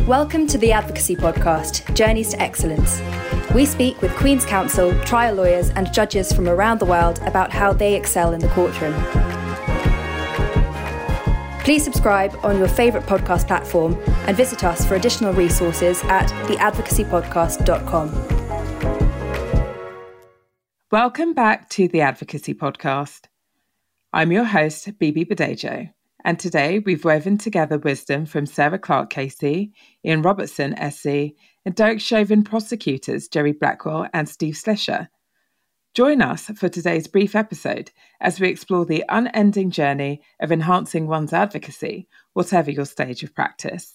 Welcome to the Advocacy Podcast, Journeys to Excellence. We speak with Queen's Counsel, trial lawyers and judges from around the world about how they excel in the courtroom. Please subscribe on your favourite podcast platform and visit us for additional resources at theadvocacypodcast.com. Welcome back to the Advocacy Podcast. I'm your host, Bibi Badejo, and today we've woven together wisdom from Sarah Clarke-Casey, Ian Robertson, SC, and Derek Chauvin prosecutors Jerry Blackwell and Steve Slisher. Join us for today's brief episode as we explore the unending journey of enhancing one's advocacy, whatever your stage of practice.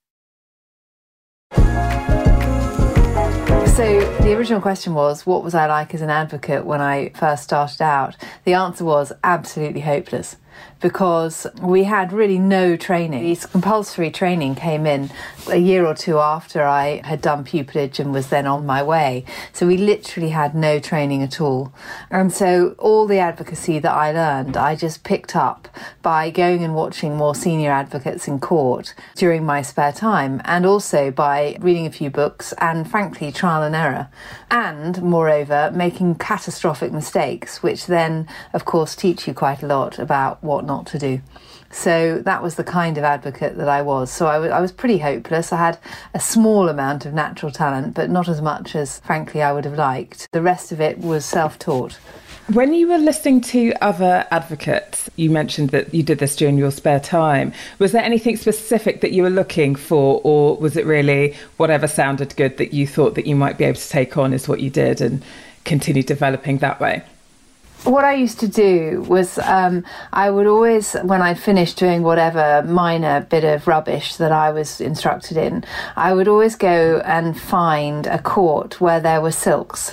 So the original question was, what was I like as an advocate when I first started out? The answer was absolutely hopeless, because we had really no training. This compulsory training came in a year or two after I had done pupillage and was then on my way. So we literally had no training at all. And so all the advocacy that I learned, I just picked up by going and watching more senior advocates in court during my spare time, and also by reading a few books and, frankly, trial and error. And, moreover, making catastrophic mistakes, which then, of course, teach you quite a lot about what not to do. So that was the kind of advocate that I was. So I was pretty hopeless. I had a small amount of natural talent, but not as much as, frankly, I would have liked. The rest of it was self-taught. When you were listening to other advocates, you mentioned that you did this during your spare time. Was there anything specific that you were looking for, or was it really whatever sounded good that you thought that you might be able to take on is what you did and continue developing that way? What I used to do was I would always, when I'd finished doing whatever minor bit of rubbish that I was instructed in, I would always go and find a court where there were silks.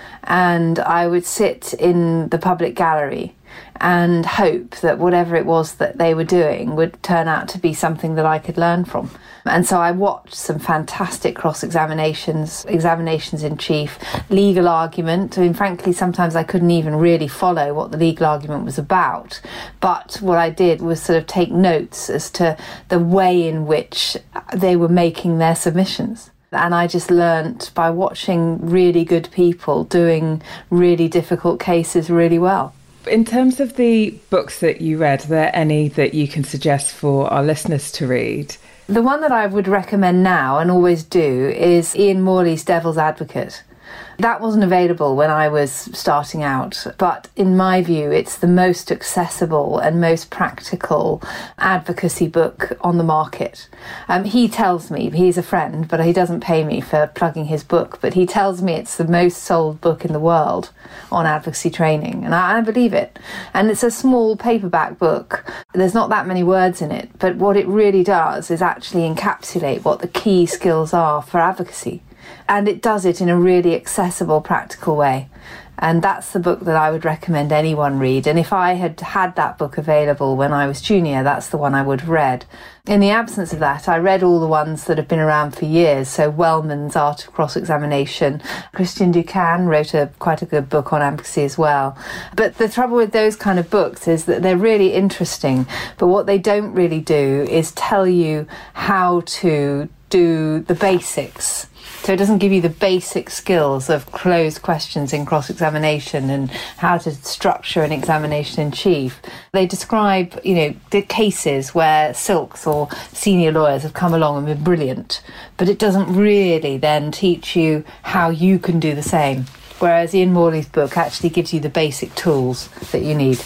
And I would sit in the public gallery and hope that whatever it was that they were doing would turn out to be something that I could learn from. And so I watched some fantastic cross-examinations, examinations in chief, legal argument. I mean, frankly, sometimes I couldn't even really follow what the legal argument was about. But what I did was sort of take notes as to the way in which they were making their submissions. And I just learnt by watching really good people doing really difficult cases really well. In terms of the books that you read, are there any that you can suggest for our listeners to read? The one that I would recommend now and always do is Ian Morley's Devil's Advocate. That wasn't available when I was starting out, but in my view, it's the most accessible and most practical advocacy book on the market. He tells me, he's a friend, but he doesn't pay me for plugging his book, but he tells me it's the most sold book in the world on advocacy training, and I believe it. And it's a small paperback book. There's not that many words in it, but what it really does is actually encapsulate what the key skills are for advocacy. And it does it in a really accessible, practical way. And that's the book that I would recommend anyone read. And if I had had that book available when I was junior, that's the one I would have read. In the absence of that, I read all the ones that have been around for years. So Wellman's Art of Cross-Examination. Christian Duquesne wrote quite a good book on advocacy as well. But the trouble with those kind of books is that they're really interesting. But what they don't really do is tell you how to do the basics. So it doesn't give you the basic skills of closed questions in cross-examination and how to structure an examination in chief. They describe, the cases where silks or senior lawyers have come along and been brilliant, but it doesn't really then teach you how you can do the same. Whereas Ian Morley's book actually gives you the basic tools that you need.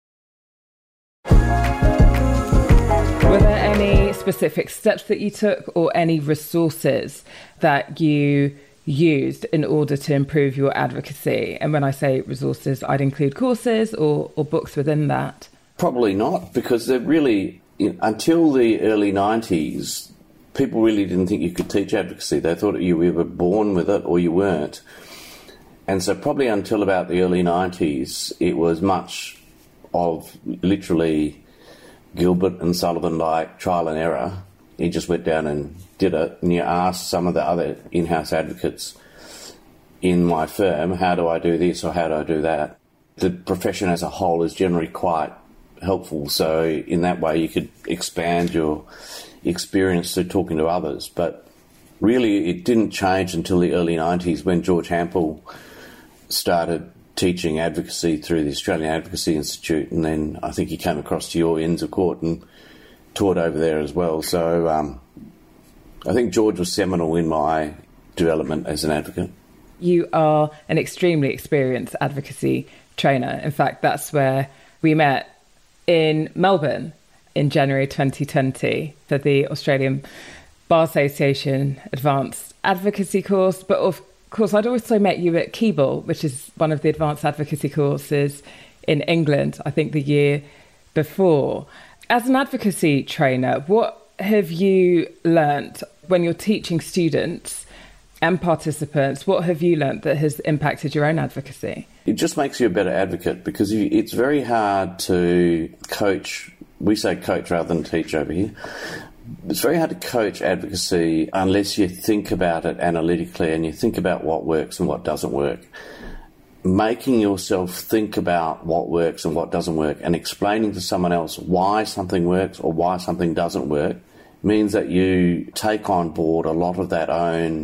Were there any specific steps that you took or any resources that you used in order to improve your advocacy? And when I say resources, I'd include courses or books within that. Probably not, because they're really, until the early 90s, people really didn't think you could teach advocacy. They thought you were either born with it or you weren't. And so probably until about the early 90s, it was much of literally Gilbert and Sullivan-like trial and error. You just went down and did it, and you asked some of the other in-house advocates in my firm, how do I do this or how do I do that? The profession as a whole is generally quite helpful, so in that way you could expand your experience through talking to others. But really, it didn't change until the early 90s when George Hampel started teaching advocacy through the Australian Advocacy Institute, and then I think he came across to your ends of court and taught over there as well. So I think George was seminal in my development as an advocate. You are an extremely experienced advocacy trainer. In fact, that's where we met in Melbourne in January 2020 for the Australian Bar Association Advanced Advocacy course. But of course, I'd also met you at Keble, which is one of the advanced advocacy courses in England, I think the year before. As an advocacy trainer, what have you learnt when you're teaching students and participants? What have you learnt that has impacted your own advocacy? It just makes you a better advocate, because it's very hard to coach. We say coach rather than teach over here. It's very hard to coach advocacy unless you think about it analytically and you think about what works and what doesn't work. Making yourself think about what works and what doesn't work and explaining to someone else why something works or why something doesn't work means that you take on board a lot of that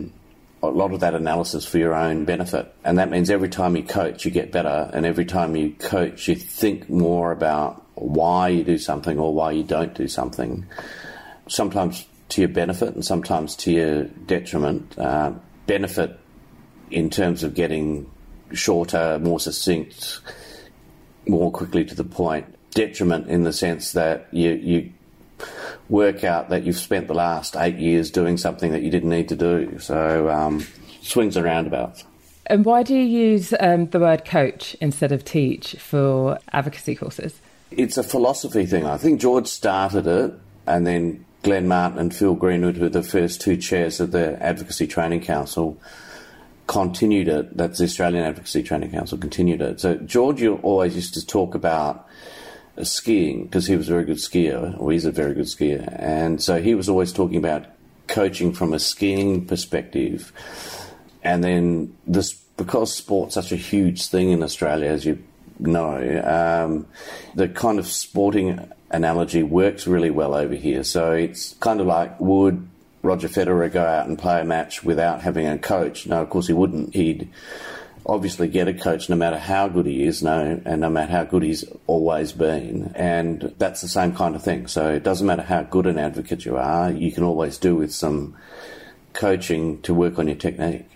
analysis for your own benefit. And that means every time you coach, you get better. And every time you coach, you think more about why you do something or why you don't do something. Sometimes to your benefit and sometimes to your detriment. Benefit in terms of getting shorter, more succinct, more quickly to the point. Detriment in the sense that you work out that you've spent the last 8 years doing something that you didn't need to do. So swings and roundabouts. And why do you use the word coach instead of teach for advocacy courses? It's a philosophy thing. I think George started it, and then Glenn Martin and Phil Greenwood, who were the first two chairs of the Advocacy Training Council, continued it. That's the Australian Advocacy Training Council, continued it. So George always used to talk about skiing, because he was a very good skier, or he's a very good skier. And so he was always talking about coaching from a skiing perspective. And then because sport's such a huge thing in Australia, as you know, the kind of sporting analogy works really well over here. So it's kind of like, would Roger Federer go out and play a match without having a coach? No, of course he wouldn't. He'd obviously get a coach no matter how good he is, and no matter how good he's always been. And that's the same kind of thing. So it doesn't matter how good an advocate you are, you can always do with some coaching to work on your technique.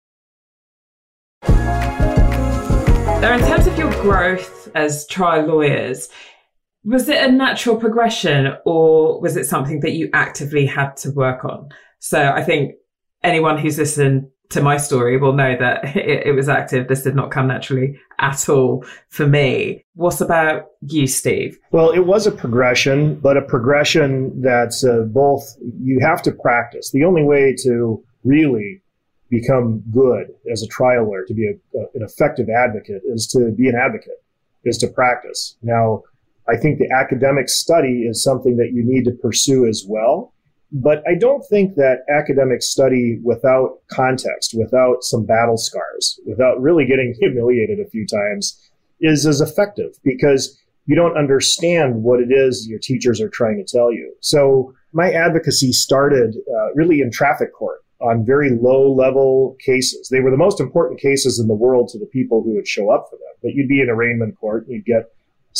Now, in terms of your growth as trial lawyers, was it a natural progression or was it something that you actively had to work on? So I think anyone who's listened to my story will know that it was active. This did not come naturally at all for me. What about you, Steve? Well, it was a progression, but a progression that's both, you have to practice. The only way to really become good as a trial lawyer, to be an effective advocate, is to be an advocate, is to practice. Now, I think the academic study is something that you need to pursue as well. But I don't think that academic study without context, without some battle scars, without really getting humiliated a few times, is as effective, because you don't understand what it is your teachers are trying to tell you. So my advocacy started really in traffic court on very low-level cases. They were the most important cases in the world to the people who would show up for them. But you'd be in arraignment court, and you'd get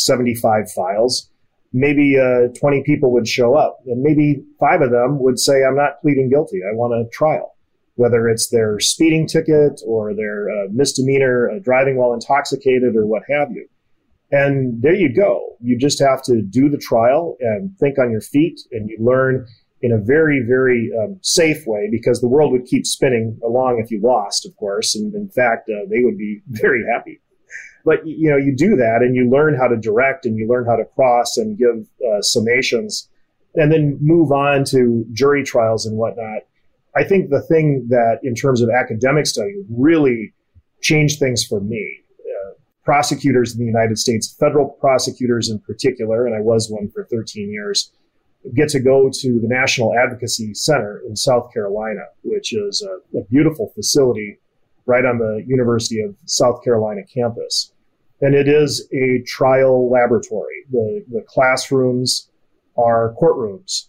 75 files. Maybe 20 people would show up, and maybe 5 of them would say, I'm not pleading guilty, I want a trial. Whether it's their speeding ticket or their misdemeanor, driving while intoxicated, or what have you. And there you go. You just have to do the trial and think on your feet, and you learn in a very, very safe way, because the world would keep spinning along if you lost, of course. And in fact, they would be very happy. But, you know, you do that and you learn how to direct and you learn how to cross and give summations and then move on to jury trials and whatnot. I think the thing that in terms of academic study really changed things for me, prosecutors in the United States, federal prosecutors in particular, and I was one for 13 years, get to go to the National Advocacy Center in South Carolina, which is a beautiful facility right on the University of South Carolina campus. And it is a trial laboratory. The classrooms are courtrooms,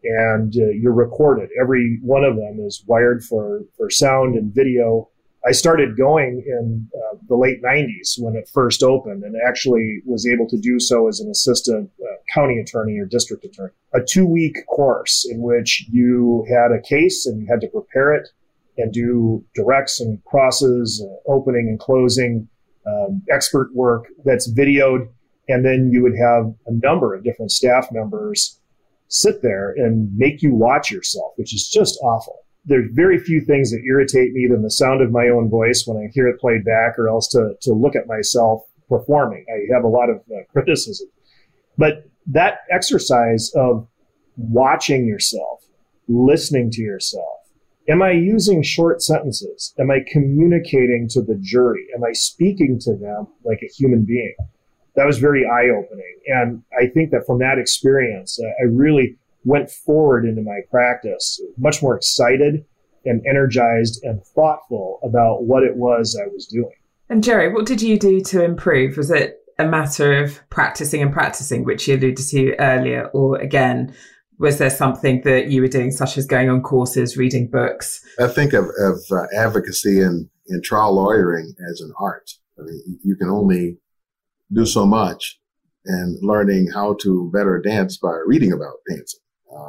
and you're recorded. Every one of them is wired for sound and video. I started going in the late 90s when it first opened, and actually was able to do so as an assistant county attorney or district attorney. A 2-week course in which you had a case and you had to prepare it and do directs and crosses, opening and closing, expert work that's videoed. And then you would have a number of different staff members sit there and make you watch yourself, which is just awful. There's very few things that irritate me than the sound of my own voice when I hear it played back, or else to look at myself performing. I have a lot of criticism. But that exercise of watching yourself, listening to yourself, am I using short sentences? Am I communicating to the jury? Am I speaking to them like a human being? That was very eye-opening. And I think that from that experience, I really went forward into my practice much more excited and energized and thoughtful about what it was I was doing. And Jerry, what did you do to improve? Was it a matter of practicing and practicing, which you alluded to earlier, or again, was there something that you were doing, such as going on courses, reading books? I think of advocacy and trial lawyering as an art. I mean, you can only do so much, and learning how to better dance by reading about dancing.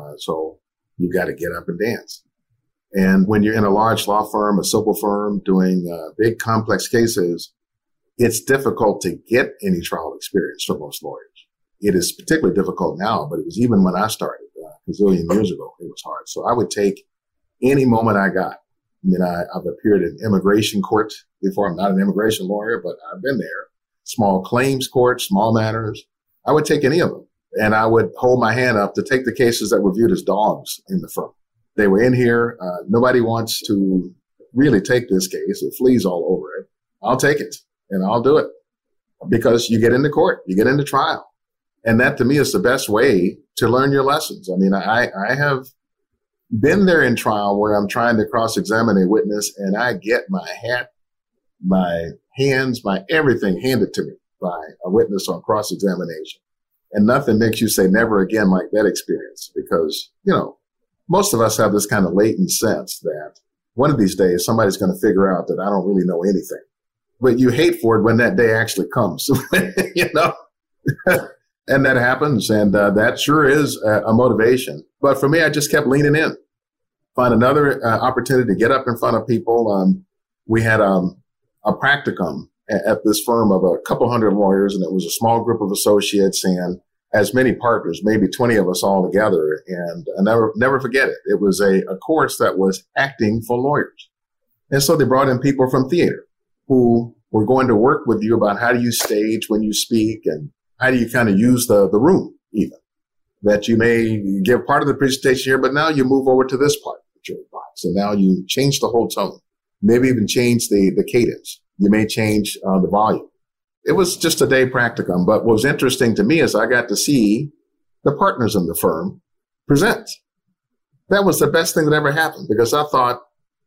So you got to get up and dance. And when you're in a large law firm, a civil firm, doing big complex cases, it's difficult to get any trial experience for most lawyers. It is particularly difficult now, but it was even when I started a gazillion years ago, it was hard. So I would take any moment I got. I mean, I've appeared in immigration court before. I'm not an immigration lawyer, but I've been there. Small claims court, small matters. I would take any of them. And I would hold my hand up to take the cases that were viewed as dogs in the firm. They were in here. Nobody wants to really take this case. It fleas all over it. I'll take it and I'll do it, because you get into court, you get into trial. And that to me is the best way to learn your lessons. I mean, I have been there in trial where I'm trying to cross-examine a witness and I get my hat, my hands, my everything handed to me by a witness on cross-examination. And nothing makes you say never again like that experience, because, you know, most of us have this kind of latent sense that one of these days somebody's going to figure out that I don't really know anything. But you hate for it when that day actually comes, you know, and that happens. And that sure is a motivation. But for me, I just kept leaning in, find another opportunity to get up in front of people. We had a practicum at this firm of a couple hundred lawyers, and it was a small group of associates and as many partners, maybe 20 of us all together. And I never forget it. It was a course that was acting for lawyers. And so they brought in people from theater who were going to work with you about how do you stage when you speak, and how do you kind of use the room even, that you may give part of the presentation here, but now you move over to this part of the jury box. And now you change the whole tone, maybe even change the cadence. You may change the volume. It was just a day practicum. But what was interesting to me is I got to see the partners in the firm present. That was the best thing that ever happened, because I thought,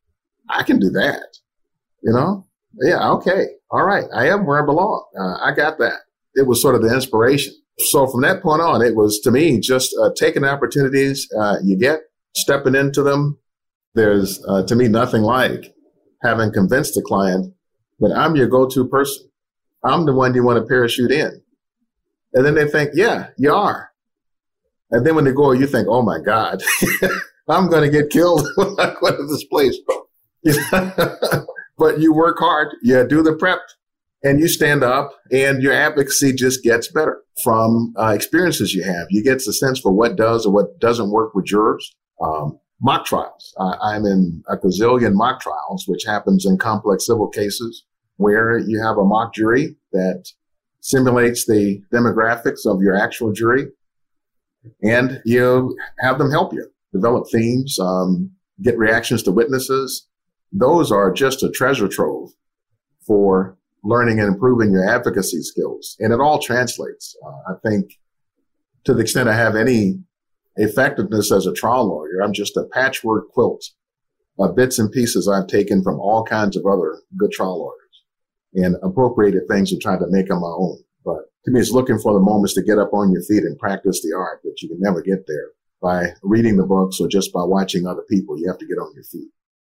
I can do that. You know? Yeah, okay. All right. I am where I belong. I got that. It was sort of the inspiration. So from that point on, it was, to me, just taking opportunities you get, stepping into them. There's, to me, nothing like having convinced the client that I'm your go-to person. I'm the one you want to parachute in. And then they think, yeah, you are. And then when they go, you think, oh my God, I'm going to get killed when I go to this place. But you work hard, you do the prep, and you stand up, and your advocacy just gets better from experiences you have. You get the sense for what does or what doesn't work with jurors. Mock trials. I'm in a gazillion mock trials, which happens in complex civil cases, where you have a mock jury that simulates the demographics of your actual jury, and you have them help you develop themes, get reactions to witnesses. Those are just a treasure trove for learning and improving your advocacy skills. And it all translates. I think to the extent I have any effectiveness as a trial lawyer, I'm just a patchwork quilt of bits and pieces I've taken from all kinds of other good trial lawyers and appropriated things and tried to make them my own. But to me, it's looking for the moments to get up on your feet and practice the art, that you can never get there by reading the books or just by watching other people. You have to get on your feet.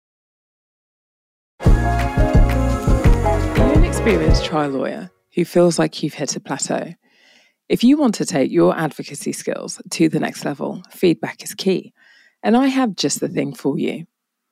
You're an experienced trial lawyer who feels like you've hit a plateau. If you want to take your advocacy skills to the next level, feedback is key, and I have just the thing for you.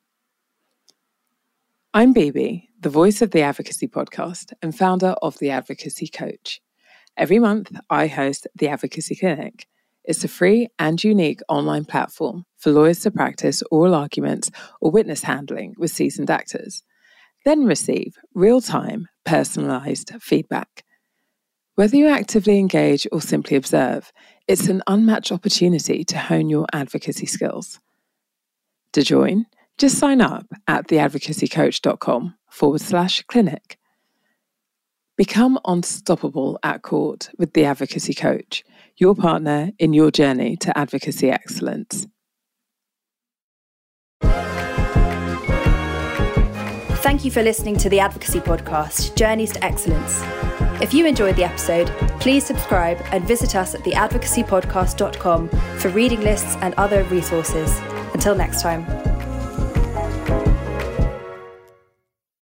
I'm Bibi, the voice of the Advocacy Podcast and founder of The Advocacy Coach. Every month, I host the Advocacy Clinic. It's a free and unique online platform for lawyers to practice oral arguments or witness handling with seasoned actors, then receive real-time, personalised feedback. Whether you actively engage or simply observe, it's an unmatched opportunity to hone your advocacy skills. To join, just sign up at theadvocacycoach.com/clinic. Become unstoppable at court with The Advocacy Coach, your partner in your journey to advocacy excellence. Thank you for listening to the Advocacy Podcast, Journeys to Excellence. If you enjoyed the episode, please subscribe and visit us at theadvocacypodcast.com for reading lists and other resources. Until next time.